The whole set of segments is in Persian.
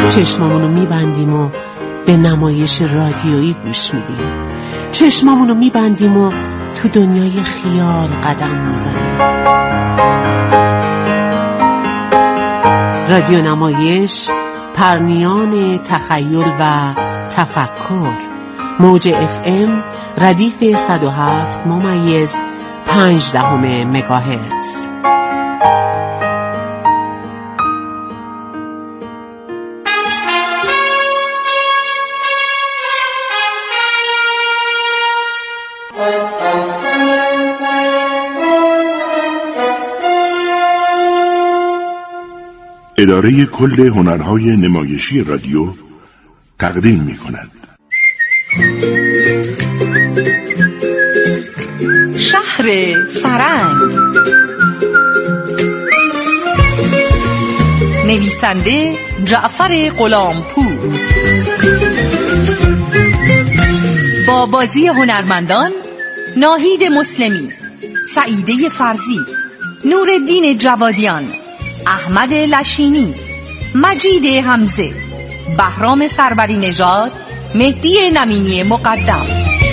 چشمامونو میبندیم و به نمایش رادیویی گوش میدیم. چشمامونو میبندیم و تو دنیای خیال قدم میزنیم. رادیو نمایش، پرنیان تخیل و تفکر. موج FM ردیف 107.5 مگاهرتز. اداره کل هنرهای نمایشی رادیو تقدیم می‌کند. شهر فرنگ. نویسنده جعفر غلامپور، با بازی هنرمندان ناهید مسلمی، سعیده فرزی، نورالدین جوادیان، احمد لشینی، مجید حمزه، بهرام سروری نژاد، مهدی نمینی مقدم.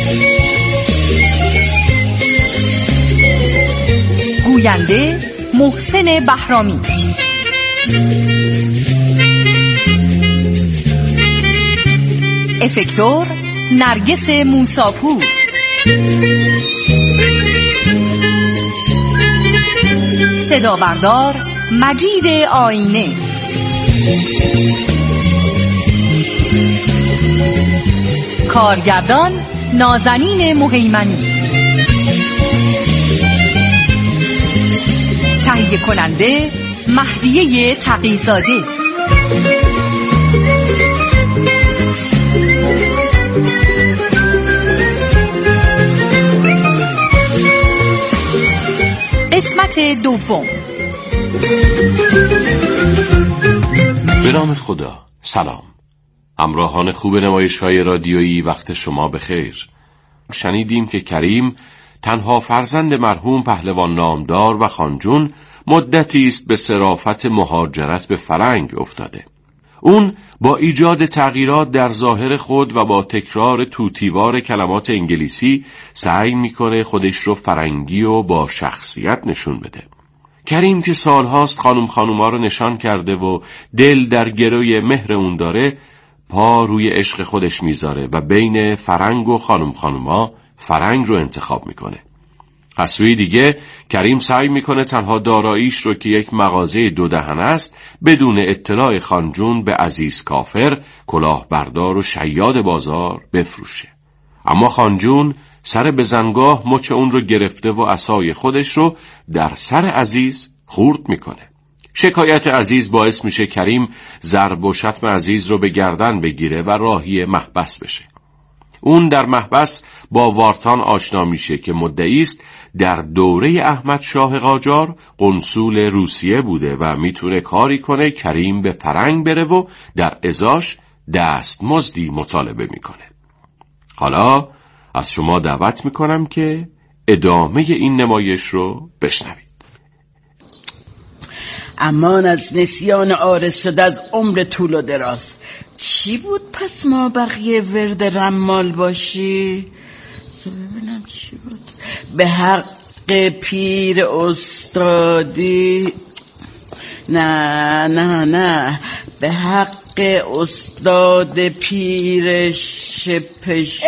گوینده محسن بهرامی. افکتور نرگس موساپور. صدا بردار مجید آینه. کارگردان نازنین مهیمنی. تهیه کننده مهدیه تقی‌زاده. قسمت دوم. به نام خدا. سلام همراهان خوب نمایش‌های رادیویی، وقت شما بخیر. شنیدیم که کریم، تنها فرزند مرحوم پهلوان نامدار و خانجون، مدتی است به صرافت مهاجرت به فرنگ افتاده. اون با ایجاد تغییرات در ظاهر خود و با تکرار توتیوار کلمات انگلیسی سعی میکنه خودش رو فرنگی و با شخصیت نشون بده. کریم که سالهاست خانوما رو نشان کرده و دل در گروی مهر اون داره، پا روی عشق خودش میذاره و بین فرنگ و خانوما فرنگ رو انتخاب میکنه. از سوی دیگه کریم سعی میکنه تنها داراییش رو که یک مغازه دو دهنه است بدون اطلاع خانجون به عزیز کافر، کلاهبردار و شیاد بازار بفروشه. اما خانجون سر بزنگاه مچ اون رو گرفته و عصای خودش رو در سر عزیز خورد میکنه. شکایت عزیز باعث میشه کریم ضرب و شتم عزیز رو به گردن بگیره و راهی محبس بشه. اون در محبس با وارتان آشنا میشه که مدعی است در دوره احمد شاه قاجار قنصول روسیه بوده و میتونه کاری کنه کریم به فرنگ بره و در ازاش دستمزدی مطالبه میکنه. حالا از شما دعوت میکنم که ادامه این نمایش رو بشنوید. امان از نسیان عارض شده از عمر طول و دراز. چی بود پس ما بقیه ورد رمال باشی؟ ببینم چی بود. به حق پیر استادی، نه به حق استاد پیر شپشو.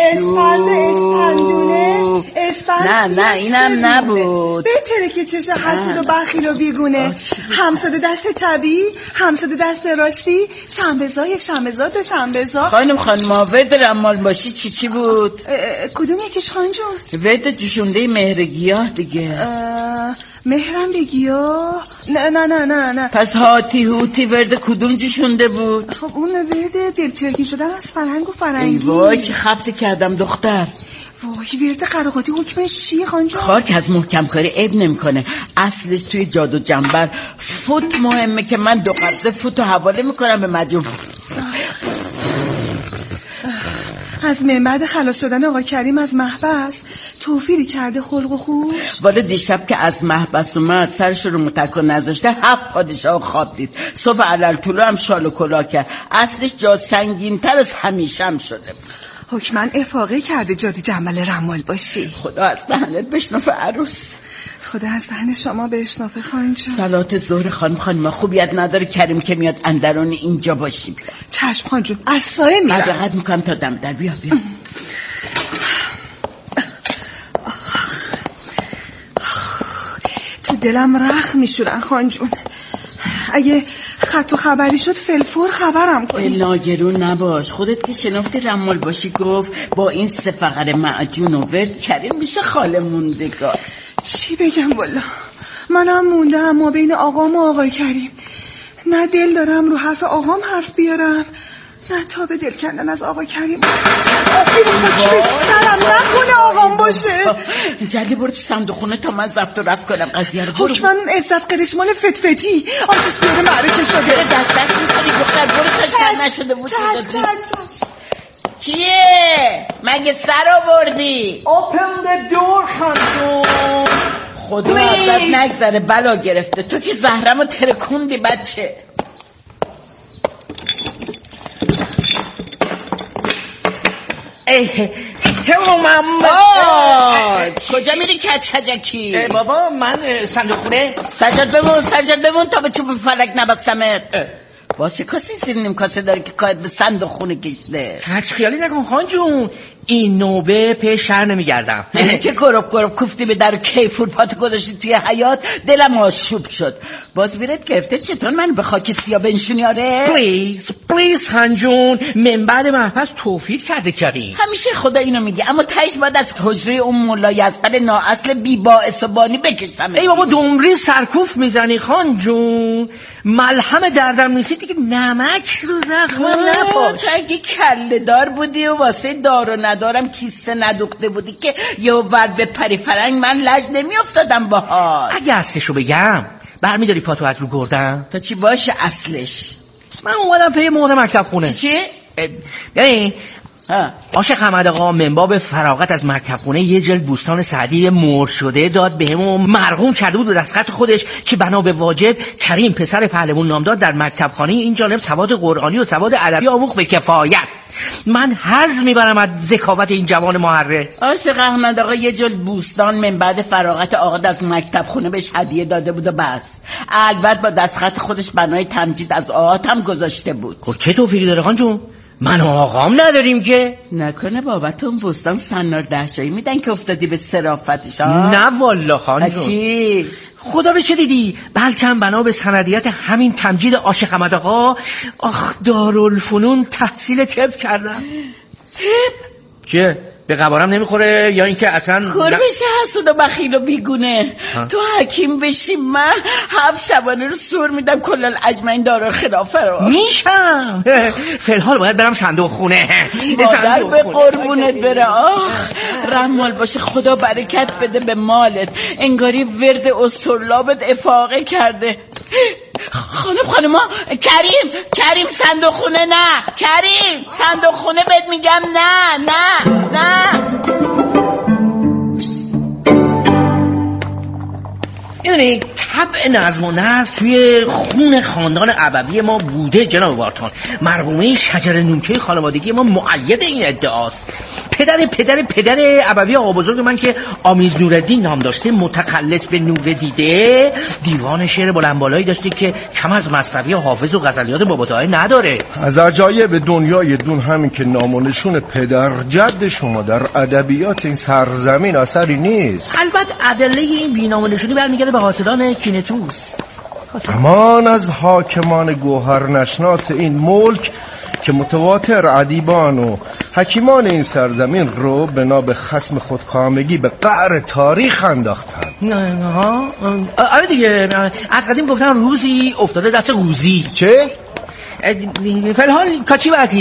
اسفندونه نه اینم نبود. بهتره که چشه حسود و بخیل و بیگونه. همساده دست چبی، همساده دست راستی، شنبه‌زا، یک شنبه‌زا، دو شنبه‌زا. خانم ورد رمال باشی چی بود؟ کدوم یکیش خانجون؟ ورد جوشونده مهر گیاه دیگه. مهرم بگیاه؟ نه. پس هاتی ورد کدوم جوشونده بود؟ خب اون ورد دلچرکی شدن از فرهنگ و فرنگی. وای چه خفته کردم دختر. وای ورد قراقاتی حکمش چیه خانجون؟ خار که از محکم کاری عیب نمیکنه. اصلش توی جادو جنبر فوت مهمه که من 2 قبضه فوتو حواله میکنم به مجموع. از بعد خلاص شدن آقا کریم از محبس توفیری کرده خلق و خوش؟ والا دیشب که از محبس اومد سرش رو متکن نذاشته 7 پادشاه خواب دید. صبح علل طلوع هم شال و کلاه کرد. اصلش جا سنگین تر از همیشه هم شده بود. حکمن افاقه کرده جادی جنبل رمال باشی. خدا از دهنت بشنفه عروس. خدا از دهن شما بشنفه خانجون. صلات ظهر خانم خوبیت نداره کریم که میاد اندرون اینجا باشی. چشم خانجون از سایه میرم. قدقت میکنم تا دم در. بیا تو دلم رخ میشورن خانجون. اگه خط و خبری شد فلفور خبرم کنی. ناگرون نباش. خودت که شنفتی رمال باشی گفت با این 3 فقره معجون و ورد کریم میشه خاله موندگار. چی بگم والا منم موندم ما بین آقام و آقای کریم. نه دل دارم رو حرف آقام حرف بیارم نه تا به دل کندن از آقای کریم. حکم سرم نکنه آقام باشه. جلی برو تو صندوق خونه تا من زفت و رفت کنم قضیه رو. حکم من عزت قرشمال فتفتی آتش بیاره معرکه شده. چرا دست میکنی دختر؟ برو تا شر نشده بود. چشم کیه؟ مگه سر آوردی؟ Open the door خانجون. خدا ازت نگذره بلا گرفته. تو که زهرمو ترکوندی بچه. هلو ماما. کجا میری کچککی؟ بابا من صندوق خونه. سجاد بمون تا به چوب فلک نبستمت. واسه کسی زیر نیم کاسه داره که کاید به صندوق خونه کشیده. هیچ خیالی نکن خانجون. این نوبه پیش شهر نمیگردم. که گرب کوفتی به در کیفور پاتو گذاشتی توی حیات دلم آشوب شد. باز بیرت گرفته چطور من به خاک سیاه بنشونی؟ آره پلیز خانجون. من بعد محبس توفیر کرده کریم. همیشه خدا اینو میگه اما تایش باید از حجره اون مولا یزقل نااصل بی باعث و بانی بکشم. ای بابا دمری سرکوف میزنی خانجون. ملهم دردم نیستی دیگه نمک رو زخمم نپاش. تو اگه کله دار بودی و واسه دار و ندارم کیسه ندوخته بودی که یه ورد به پری فرنگ من لج نمی افتادم باهات. اگه اصلشو بگم برمیداری پاتو از رو گردم؟ تا چی باشه اصلش؟ من اومدم پی مهر مکتب خونه. چی؟ یعنی عاشق حمد آقا من باب فراغت از مکتب خونه یه جلد بوستان سعدی مر شده داد بهم و مرقوم کرده بود به دستخط خودش که بنا به واجب کریم پسر پهلوان نامدار در مکتب خانه این جانب سواد قرآنی و سواد ادبی آموخت به کفایت. من حظ میبرم از ذکاوت این جوان محره. عاشق احمد آقا یه جلد بوستان من بعد فراغت آقا از مکتب خونه بهش هدیه داده بود و بس. البته با دستخط خودش بنای تمجید از آقات هم گذاشته بود. خب چه توفیقی داره خانجون؟ من و آقام نداریم که. نکنه بابت اون بوستان سنار دهشایی میدن که افتادی به صرافتش ها؟ نه والا خانجون. چی؟ خدا به چه دیدی؟ بلکه بنا به سندیت همین تمجید عاشق احمد آقا دارالفنون تحصیل طب کردم. طب؟ چه؟ به قبارم نمیخوره یا اینکه اصلا خور بشه حسود و بخیل و بیگونه تو حکیم بشی من 7 شبانه رو سور میدم کلال اجمعین دارو خلافه رو میشم. فلحال باید برم صندوق خونه. مادر به قربونت بره. آخ رمال باشه خدا برکت بده به مالت. انگاری ورد استرلابت افاقه کرده. خانم کریم صندوق خونه نه. کریم صندوق خونه بهت میگم نه یعنی طبع نظم و نسق توی خون خاندان ابوی ما بوده جناب وارتان. مرحومه شجر نونچه خانوادگی ما مؤید این ادعاست. پدر ابوی آقا بزرگ من که آمیز نورالدین نام داشته متخلص به نور دیده دیوان شعر بلندبالایی داشته که کم از مثنوی حافظ و غزلیات باباطاهر نداره. از عجایب دنیای دون همین که نام و نشون پدر جد شما در ادبیات این سرزمین اثری نیست. البته ادله این بی‌نام و نشونی برمیگرده به حاسدان کینتوس. امان از حاکمان گوهر نشناس این ملک که متواتر ادیبان و حکیمان این سرزمین رو بنا به خصم خودکامگی به قعر تاریخ انداختن. آره دیگه از قدیم گفتن روزی افتاده دست روزی. چه؟ فلحال کاچی و از هیچی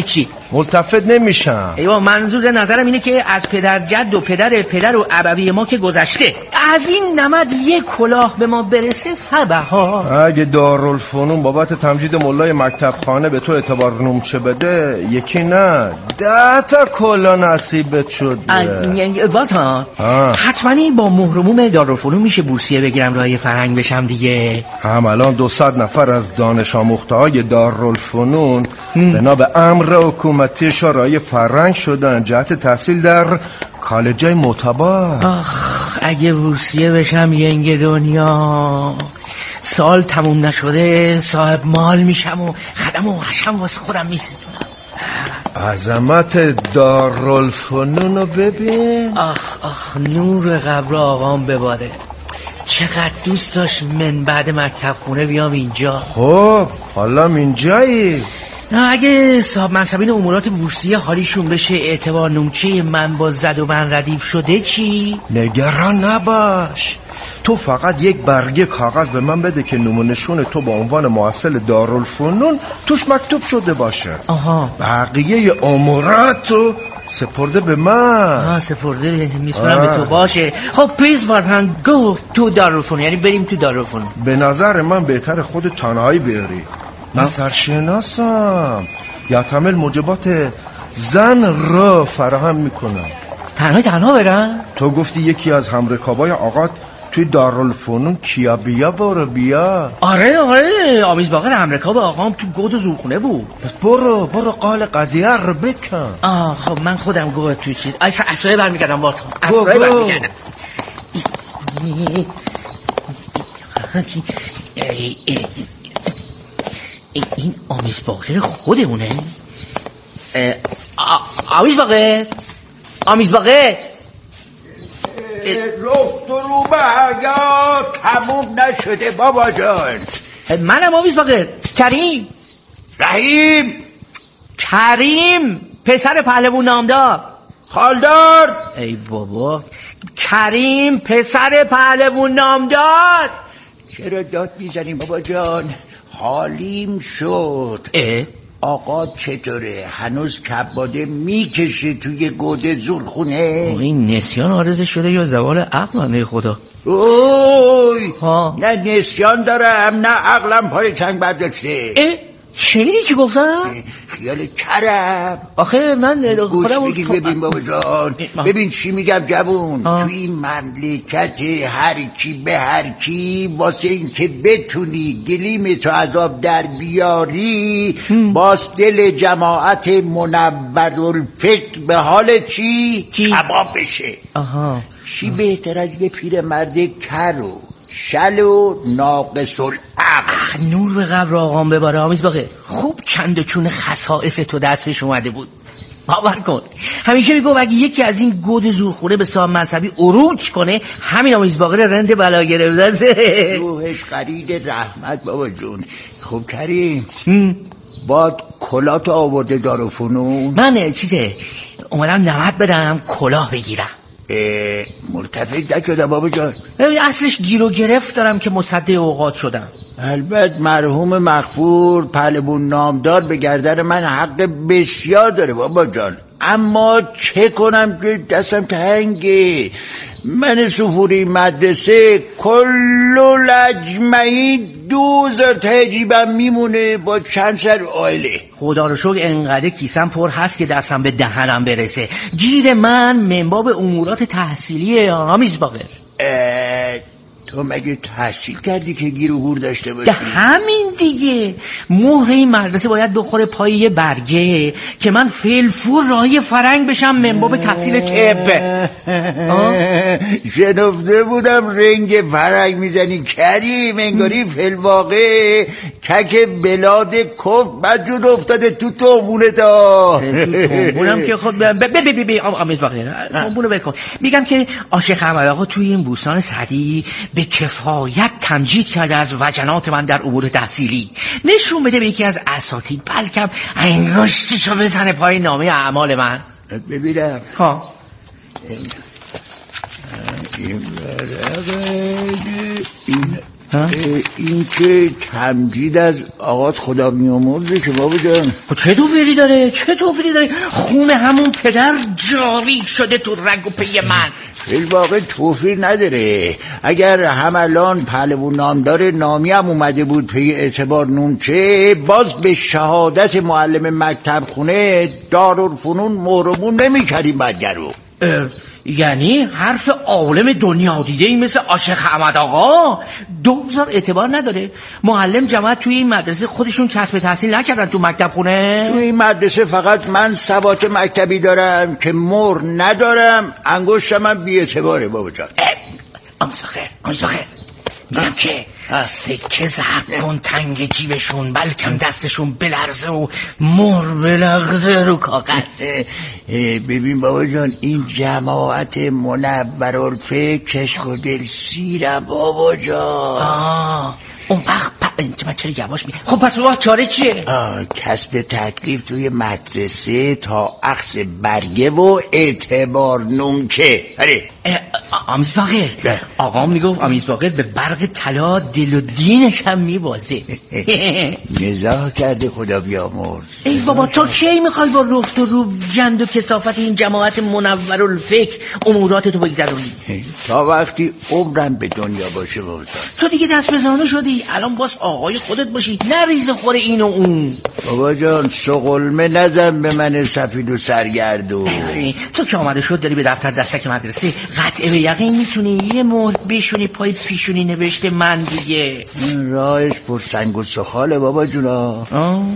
ملتفت نمیشم. ایوا منظور نظرم اینه که از پدر جد و پدر و ابوی ما که گذشته، از این نمد یک کلاه به ما برسه فبها. اگه دارالفنون بابت تمجید ملای مکتب خانه به تو اعتبار نومچه بده، یکی نه 10 تا کلاه نصیبت شد. واتا حتما با مهرموم دارالفنون میشه بورسیه بگیرم راه فرهنگ بشم دیگه. هم الان 200 نفر از دانش آموخته های دارالفنون بنا به امر حکومتی شورای فرهنگ شدن جهت تحصیل در کالجای معتبر. آخ اگه بورسیه بشم ینگ دنیا، سال تموم نشده صاحب مال میشم و خدم و حشم واسه خودم میستونم. عظمت دارالفنون رو ببین. آخ نور قبر آقام بباره، چقدر دوست داشت من بعد مکتب خونه بیام اینجا. خب حالا اینجایی؟ اگه صاحب منصبین امورات بورسیه حالیشون بشه اعتبار نومچه من با زد و بند ردیف شده چی؟ نگران نباش، تو فقط یک برگه کاغذ به من بده که نمونشون تو با عنوان محصل دارالفنون توش مکتوب شده باشه. بقیه اموراتو سپرده به من. سپرده میتونم به تو باشه. خب پلیز وارهن گو تو دارالفنون، یعنی بریم تو دارالفنون. به نظر من بهتر خود تنهایی بیاری. من سرشناسم، یعتمل موجبات زن را فراهم میکنم. تنها برم؟ تو گفتی یکی از همرکابای آقات توی دارالفنون کیا بیا برو بیا. آره آمیز باقر همرکاب آقام تو گود و زورخونه بود. پس برو قال قضیه رو بکن. خب من خودم گود توی چیز اسرائیل برمیگردم با تو. اسرائیل برمیگردم. این آمیز باقر خودمونه؟ آمیز باقر رفت و رو به حیات تموم نشده بابا جان. منم آمیز باقر. کریم پسر پهلوون نامدار. خالدار. ای بابا کریم پسر پهلوون نامدار. چرا داد میزنیم بابا جان؟ حالیم شد. آقا چطوره؟ هنوز کباده میکشه توی گوده زورخونه؟ این نسیان عارضه شده یا زوال عقل نه خدا؟ نه نسیان دارم نه عقلم پای چنگ برداشته. شنیدی چی گفتم؟ خیال کرم. آخه من گوش بگیر ببین بابا جان، ببین چی میگم جوون. توی این مملکت هر کی به هر کی واسه این که بتونی گلیم تو عذاب در بیاری باز دل جماعت منورالفکر به حال چی؟ کباب بشه. چی بهتر از یه پیر مرد کرو شل و ناقص العقل. نور به قبر آقام بباره آمیز باقر. خوب چند چون خصائص تو دستش اومده بود. باور کن همیشه میگم اگه یکی از این گود زورخونه به صاحب منصبی عروج کنه همین آمیز باقر رند بلا گرفته. روحش قرید رحمت بابا جون. خب کریم باد کلاه آورده دارالفنون؟ من اومدم نمد بدم کلاه بگیرم. ملتفت نشدم بابا جان. اصلش گیر و گرفت دارم که مصدق اوقات شدم. البته مرحوم مغفور پهلوون نامدار به گردن من حق بسیار داره بابا جان، اما چه کنم که دستم تنگه. من سفوری مدرسه کلو لجمعی 2000 تا جیبم میمونه با چند سر آیله. خدا رو شکر انقدر کیسم پر هست که دستم به دهنم برسه. گیر من منباب امورات تحصیلی آمیز باقر. تو مگه تحصیل کردی که گیر و گور داشته باشی؟ همین دیگه. مهر این مدرسه باید بخوره پای یه برگه که من فلفور راهی فرنگ بشم منباب تحصیل طب. شنفته بودم رنگ فرنگ میزنی کریم، انگاری فلواقع کک بلاد کف بجود افتاده تو تومونتا. تومونم که خود آمیز باقر تومونو بکن. میگم که عاشق احمد آقا توی این بوستان سعدی به کفایت تمجید کرده از وجنات من در امور تحصیلی. نشون بده به یکی از اساتید بلکم انگشتشو بزنه پای نامه اعمال من. ببینم این که تمجید از آقات خدا بیامرزه که بابا جان. چه توفیری داره؟ خون همون پدر جاری شده تو رگ و پی من. فی الواقع توفیر نداره. اگر هم الان پهلوان نامدار نامی هم اومده بود پی اعتبار نونچه، باز به شهادت معلم مکتب خونه دارالفنون مهرمون نمی کردیم بدگرو. یعنی حرف عالم دنیا دیده ای مثل عاشق احمد آقا 2000 اعتبار نداره؟ معلم جماعت توی این مدرسه خودشون کسب تحصیل نکردن تو مکتب خونه؟ توی این مدرسه فقط من سواد مکتبی دارم که مهر ندارم، انگشتم هم بی اعتباره بابا جان. آموزاخر میگم که سکه زرد کن تنگ جیبشون، بلکم دستشون بلرزه و مر بلغزه رو کاغذ. ببین بابا جان، این جماعت منورالفکر کشخ و دل سیرم بابا جان. اون وقت من چرا یواش میگم؟ خب پس بابا چاره چیه؟ کسب تکلیف توی مدرسه تا اخذ برگه و اعتبار نمچه. آمیز باقر آقا میگفت آمیز باقر به برق طلا دل و دینش هم میبازه. مزاح کرده خدا بیامرز. ای بابا تا کی میخوای با رفت و رو جند و کثافت این جماعت منورالفکر اموراتتو بگذرونی؟ تا وقتی عمرم به دنیا باشه بابا. تو دیگه دست بزانه شدی، الان باز آقای خودت باشی، نه ریز خور این و اون. بابا جان سقلمه نزن به من سفید و سرگردون. تو که آمده شد داری به دفتر دستک مدرسه، قطعه به یقین میتونی یه مهر بشونی پای پیشونی نوشته من دیگه. راهش پر سنگ و سخاله بابا جونا.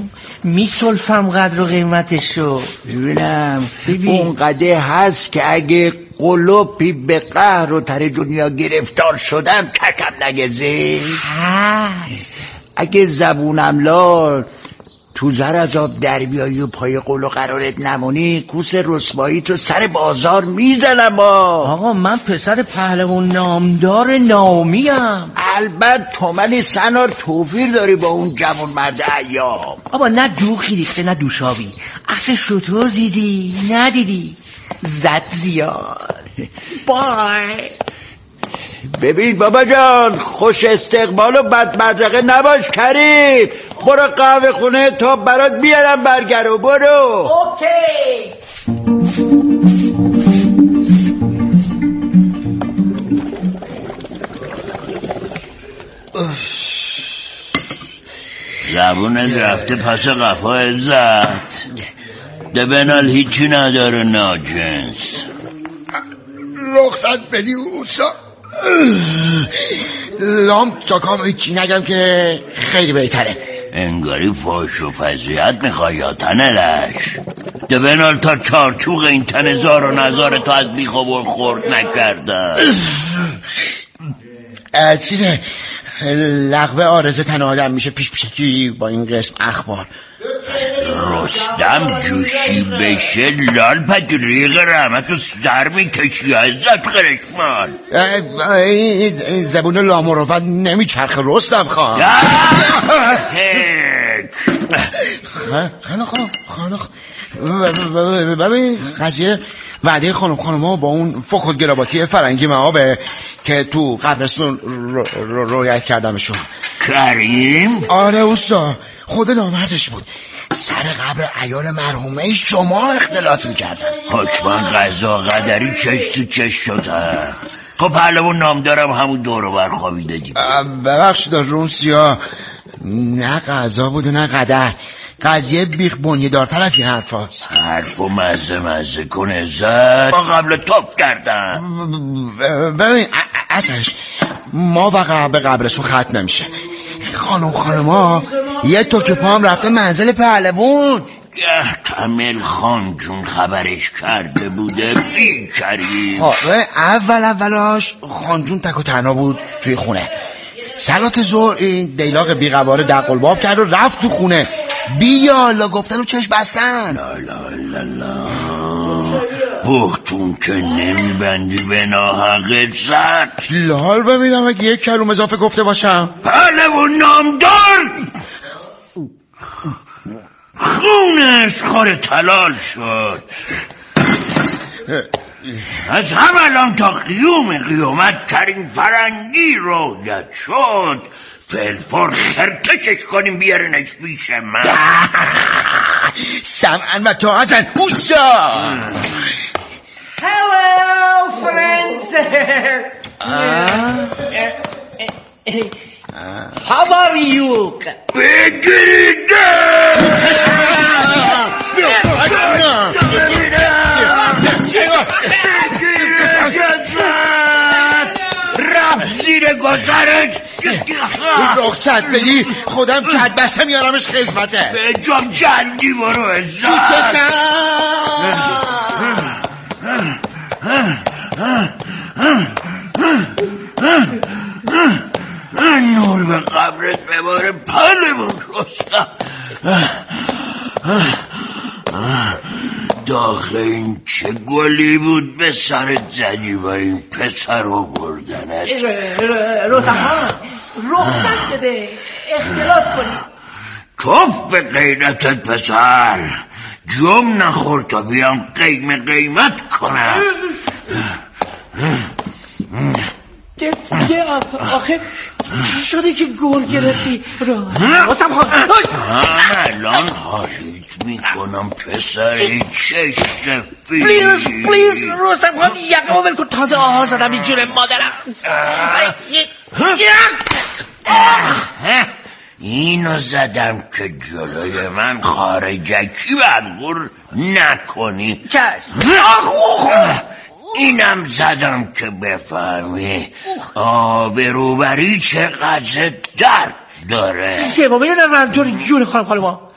میسلفم قدر و قیمتشو. ببینم اون قدر هست که اگه قلوبی به قهر و تر دنیا گرفتار شدم ککم نگزه هست. اگه زبونم لال تو زر از آب در بیایی و پای قلو قرارت نمونی، کوس رسوایی تو سر بازار میزنم. آقا من پسر پهلوان نامدار نامیم. البته تو من سنار توفیر داری با اون جوان مرد ایام. آقا نه دوخی ریخته نه دوشابی. اصلا شطور دیدی ندیدی؟ زد زیاد. بای. ببین بابا جان، خوش استقبال و بد مدرقه نباش کریم. برو قهوه خونه تا برات بیارم برگرو. برو. اوکی. زبونت رفته پس قفا عزت. دبنال هیچی نداره ناجنس. رخصت بدی اوسا لام تا کام هیچی نگم که خیلی بهتره. انگاری فاش و فضیحت میخوای یا تنلش. دبنال تا چارچوق این تن زار و نزار تو از بیخواب خورد نکردن. چیزه لغوه آرزه تن آدم میشه پیش پیشکی با این قسم اخبار. رستم جوشی بشه لال پدریق رحمت و سر میکشی عزت خرشمان. این زبون لامروت نمیچرخه رستم خان. خانخ ببین قضیه وعده خانم با اون فکر گراباتی فرنگی معابه که تو قبرستون رویت کردمشون. کریم؟ آره اوستا، خود نامردش بود. سر قبر عیال مرحومه شما اختلاط میکردن. حکما قضا قدری چش تو چش شده. خب پهلوان نامدارم همون دورو برخوابیده دیم. ببخشید رونسیا، نه قضا بود و نه قدر. قضیه بیخ بنیه دارتر از این حرف هاست. حرفو مزه کن عزت. ما قبل توف کردن. ببین ازش ما و به قبرشون ختم نمیشه. خانم یه توکه پا هم رفته منزل پهلوان. کامل خان جون خبرش کرده بوده بیچاری. اولاش خان جون تک و تنها بود توی خونه. صلات ظهر این دیلاق بیقواره دقلباب کرد و رفت تو خونه. بیالا گفتن و چشم بستن. لا بختون که نمیبندی به ناحقت زد. لال ببینم اگه یک کلوم اضافه گفته باشم. پهلوان نامدار خونش خار تلال شد. از همالان تا قیوم قیامت کریم فرنگی رویت شد، فلفور خرکشش کنیم بیارنش پیش من. سمعن و طاعتن اوستا. Hello friends. How are you? بگیرید رفت زیر گذرت. رخصت بدی خودم کد بسته میارمش خدمته. به جام جلدی برو ازا. نور به قبرت بباره پلمون رستم. داخل این چه گلی بود به سرت زدی و این پسر رو بردنت. رستم رخصت بده اختلاط کنی. کف به غیرتت پسر، جم نخور تا بیام قیمت کنم. دیگه آخه چی شده که گل گرفتی؟ رستم خان الان حالیت میکنم پسر چشم پلیز رستم خان یقمو ول کن. تازه آهار زدم این جون مادرم. اینو زدم که جلوی من خارجکی برگور نکنی. اینم زدم که بفهمی آبروبری چقدر درد داره. سومی رو نزدم جون خانم ما.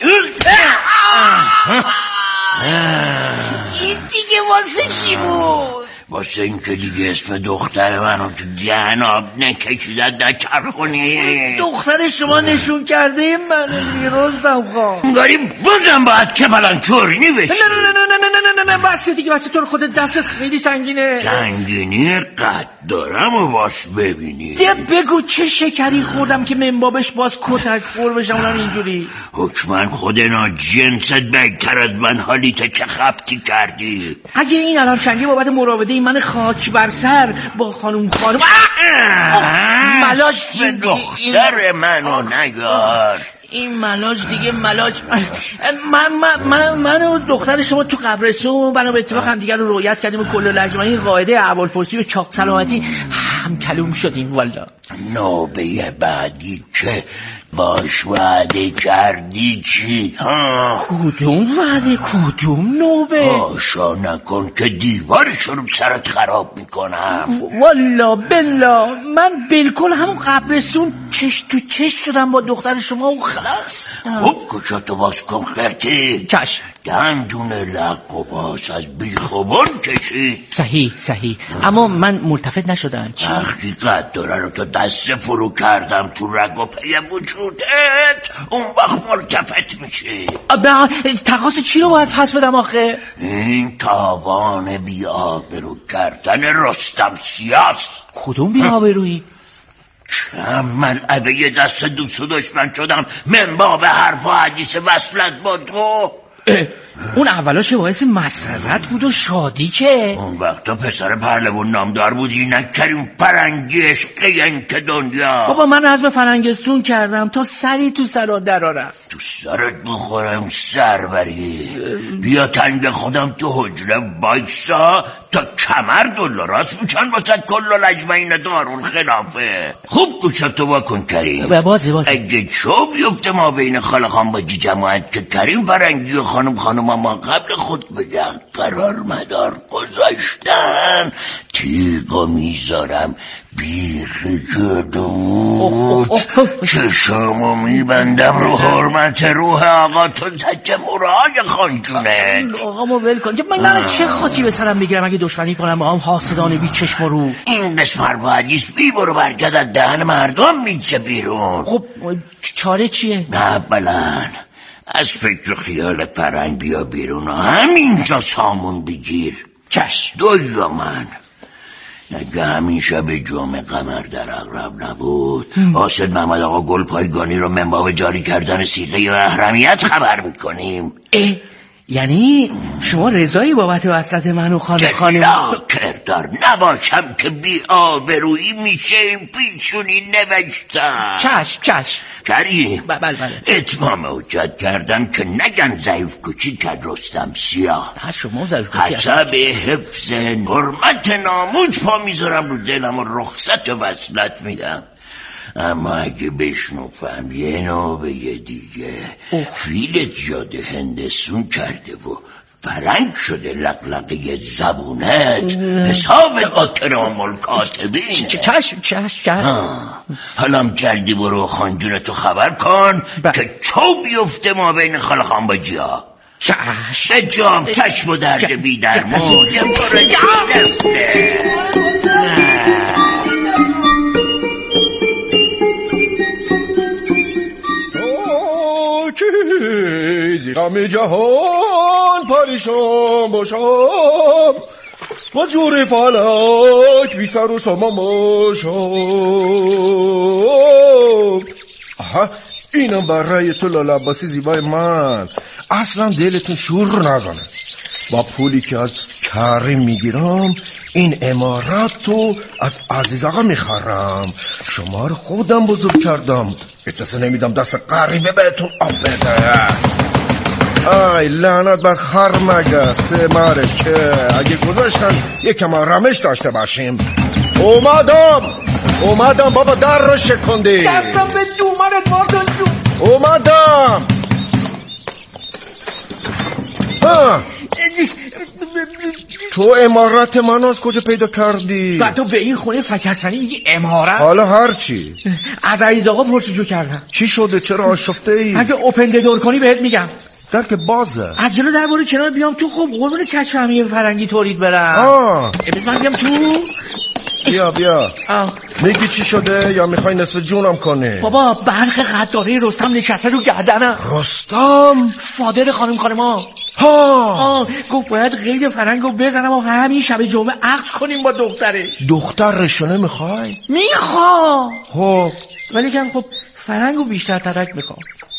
این دیگه واسه چی بود؟ واسه این که دیگه اسم دختر منو تو دهن آب نکشیدت نچرخونی. دختر شما نشون کرده من رستم خان. انگاری بازم باید که بلنچورنی بشی. نه بس دیگه بچه تو خودت دستت خیلی سنگینه. سنگینی قد دارم و باش ببینی. ده بگو چه شکری خوردم که منبابش باز کتک خور بشم اونم اینجوری. حکمن خود جنست بگتر از من حالی تا چه خبتی کردی. اگه این الان شنگی بابت مراوده من خاک بر سر با خانم ملاج به دختر منو نگار. این ملاج دیگه ملاج من و دختر شما تو قبرستون بنا به اتفاق هم دیگر رو رویت کردیم و کل لجمعی قاعده احوالپرسی و چاق سلامتی هم کلوم شدیم. والا نوبه بعدی که باش وعده کردی چی؟ کدوم وعده؟ کدوم نوبه؟ آشا نکن که دیوارش رو سرت خراب میکنم. والا بلا من بالکل همون قبرستون چش تو چش شدم با دختر شما و خلاص. خوب کجاتو باز کن خرتی. چشم. دندون لق و باز از بیخوبان کشید. صحیح اما من ملتفت نشدم. حقیقت داره رو تو دست فرو کردم تو رگ و پی وجودت، اون وقت ملتفت میشی. تقاص چی رو باید پس بدم آخه؟ این تاوان بی آبرو کردن رستم سیاس. کدوم بی آبرویی؟ چند ملعبه دست دوست و دشمن شدم من باب حرف و حدیث وصلت با تو. اون اولاش باعث مسرت بود و شادی که اون وقتا پسر پهلوان نامدار بودی نکریم فرنگی عشقی این که دنیا. بابا من عزم فرنگستون کردم تا سری تو سرا درارم. تو سرت بخورم سر بری. بیا تنگ خودم تو حجره بایسا تا کمر دلاراست میچن واسه کل لجمعین دارون خلافه. خوب گوشتو واکن کریم. بازی اگه چوب یفته ما بین خالقان با جماعت که کریم فرنگی و خانم ما قبل خود بگن قرار مدار گذاشتن تیگو میذارم بیخ جدود چشمو میبندم رو حرمت روح آقا تو زجه مرای خانجونه. آقا ول کن من چه خاکی به سرم بگیرم اگه دشمنی کنم با هم حاسدانه بی چشم رو. این بسمر و حدیث بی برو برگرد از دهن مردم میچه بیرون. خب چاره چیه؟ نه بلن از فکر و خیال فرنگ بیا بیرون و همینجا سامون بگیر. چشم. دویا من نگه همین شب جمعه قمر در اغرب نبود حاصل محمد آقا گل پایگانی رو منباب جاری کردن سیغه و احرمیت خبر میکنیم. یعنی شما رضایی بابت وصلت من و خانم کردار نباشم که بی آبرویی میشه این پیشونی نوشتم. چشم کریم. بله اتمام حجت کردم که نگن ضعیف کوچیک رستم سیاه. شما ضعیف کوچیک حسب حفظ حرمت ناموس پا میذارم رو دلم و رخصت وصلت میدم. اما اگه بشنوفم یه نوبه دیگه فیلت جاده هندسون کرده و فرنگ شده لقلقه زبونت حساب اکرام الکاتبین. چشم. حالا جلدی برو خانجونتو خبر کن که چو بیفته ما بین خالخان با جیا. به جام چشم و درد بی درمون یه برو گرفته. غم جهان پریشان باشم با جور فلک بی سر و سامان باشم. آها اینم برای تو لاله عباسی زیبای من. اصلا دلتون شور نزنه. با پولی که از کریم میگیرم این امارات تو از عزیز آقا میخرم. شما رو خودم بزرگ کردم. اجازه نمیدم دست غریبه بهتون آب بده. ای لعنت بر خرمگه مرکه. اگه گذاشتن یکم آرامش داشته باشیم. اومدم بابا در رو شکندی. دستم به دومنت ماردن جون. اومدم. تو امارت من از کجا پیدا کردی؟ و تو به این خونه فکرسنی میگی امارت؟ حالا هرچی. از عزیز آقا پرسجو کردم. چی شده؟ چرا آشفته ای؟ اگه اوپن دور کنی بهت میگم. در که بازه. عجله در باره کنار بیام تو. خب قربون کچ فهمیه فرنگی تولید برم. امروز من بیام تو. بیا میگی چی شده یا میخوای نصف جونم کنی؟ بابا برق غداره رستم نشسته رو گردنم. رستم؟ فادر خانم ما. گفت باید غیر فرنگو بزنم و همین شب جمعه عقد کنیم با دخترش. دخترشو نمیخوای؟ میخوام. خب ولی که خب فرنگو بیشتر ترک میخوام.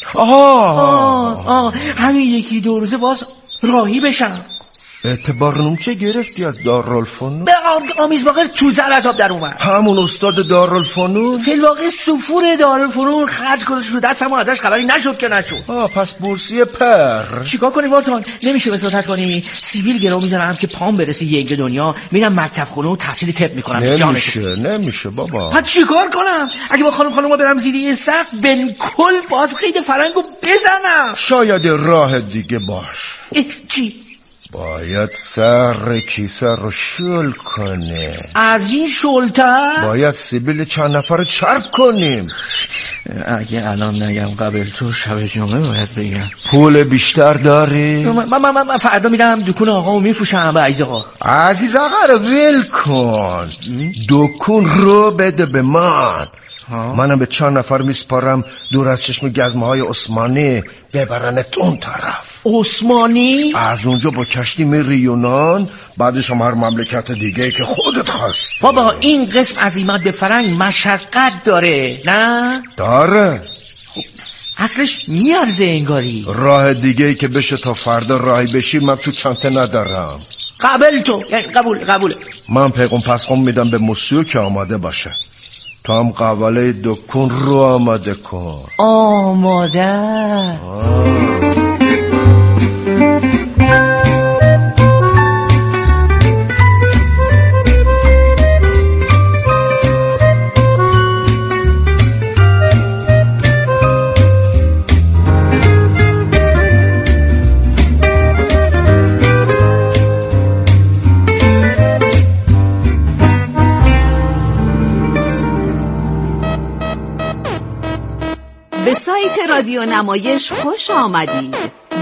همین یکی دو روزه باز راهی بشم. اعتبار چه گرفتی از دارالفنون؟ به آمیزباقر تو زر عذاب در اومد. همون استاد دارالفنون؟ فی‌الواقع سفور دارالفنون خرج گذاشت رو دستم و ازش خبری نشد که نشد. پس بورسیه پر. چیکار کنی وارتان؟ نمیشه وساطت کنی. سیبیل گرو میذارم که پام برسه یه دنیا میرم مکتب خونه و تحصیل طب میکنم. نمیشه بابا. پس چیکار کنم؟ اگه با خانم برم زیر یه سقف بن کل باز قید فرنگو بزنم. شاید راه دیگه باش. چی؟ باید سر کیسه رو شل کنه. از این شلتر؟ باید سیبیل چند نفر چرب کنیم. اگه الان نگم قبل تو شب جمعه باید بگم. پول بیشتر داری؟ من فردا میرم دکون آقا و میفروشم به عزیز آقا. عزیز آقا رو ول کن. دکون رو بده به من. منم به چند نفر میسپارم دور از چشم گزمه های عثمانی ببرنت اون طرف. عثمانی؟ از اونجا با کشتی میری یونان، بعدش هم هر مملکت دیگه که خودت خواست. بابا این قسم عزیمت به فرنگ مشقت داره نه؟ داره. اصلش میارزه انگاری. راه دیگه که بشه تا فردا راهی بشی من تو چنته ندارم. قبل تو یعنی قبوله. من پیغام پسخون میدم به موسیو که آماده باشه. تو هم قواله دکون رو آماده کن. آماده. به سایت رادیو نمایش خوش آمدید.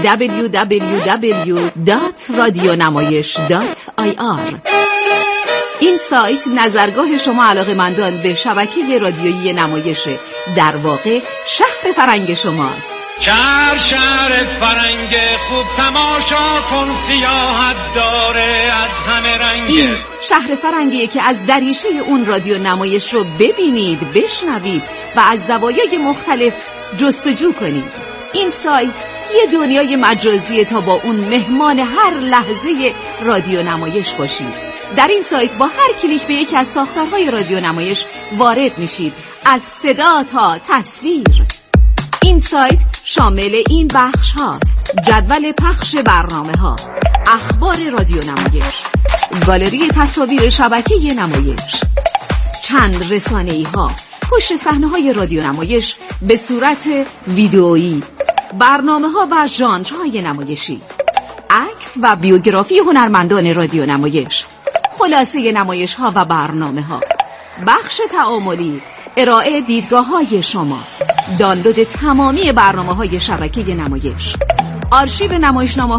www.radionamayish.ir. این سایت نظرگاه شما علاقه‌مندان به شبکه رادیویی نمایش، در واقع شهر فرنگ شماست. شهر فرنگ خوب تماشا کن، سیاحت داره از همه رنگ. این شهر فرنگیه که از دریچه اون رادیو نمایش رو ببینید، بشنوید و از زوایای مختلف جستجو کنید. این سایت یه دنیای مجازی تا با اون مهمان هر لحظه رادیو نمایش باشید. در این سایت با هر کلیک به یکی از ساختارهای رادیو نمایش وارد میشید، از صدا تا تصویر. این سایت شامل این بخش هاست: جدول پخش برنامه ها، اخبار رادیو نمایش، گالری تصاویر شبکه نمایش، چند رسانه‌ای ها، پشت صحنه های رادیو نمایش به صورت ویدئویی، برنامه ها و ژانرهای نمایشی، عکس و بیوگرافی هنرمندان رادیو نمایش، خلاصه نمایش ها و برنامه ها، بخش تعاملی، ارائه دیدگاه های شما، دانلود تمامی برنامه های شبکه نمایش، آرشیو نمایشنامه